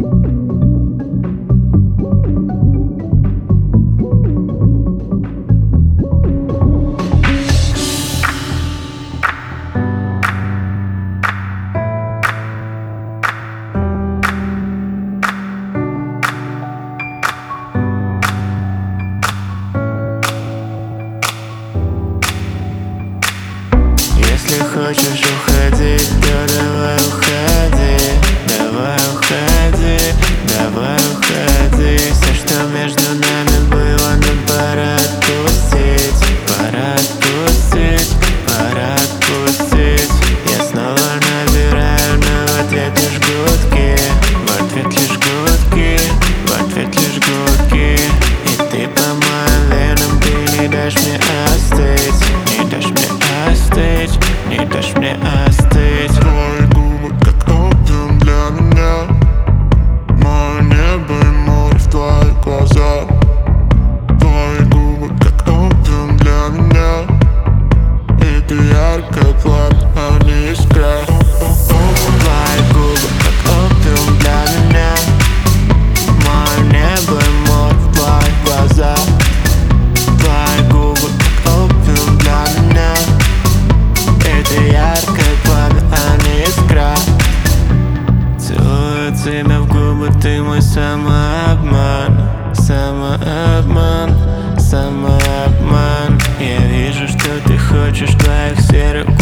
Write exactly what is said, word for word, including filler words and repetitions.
Если хочешь уходить, то давай уходи, давай уходи, давай уходи. Все, что между нами было, нам пора отпустить, пора отпустить, пора отпустить. Я снова набираю, но в ответ лишь гудки, в ответ лишь гудки, в ответ лишь гудки. И ты по моим венам, ты не дашь мне остыть, не дашь мне остыть, не дашь мне остыть. Твои губы как опиум для меня, мое небо и море в твоих глазах. Твои губы как опиум для меня, и ты яркое пламя, а не искра. Твои губы как опиум для меня, мое небо и море в твоих глазах. Твои губы как опиум для меня, и ты яркое пламя, а не искра. Целую тебя в губы, ты мой самообман, самообман, самообман. Я вижу, что ты хочешь, в твоих серых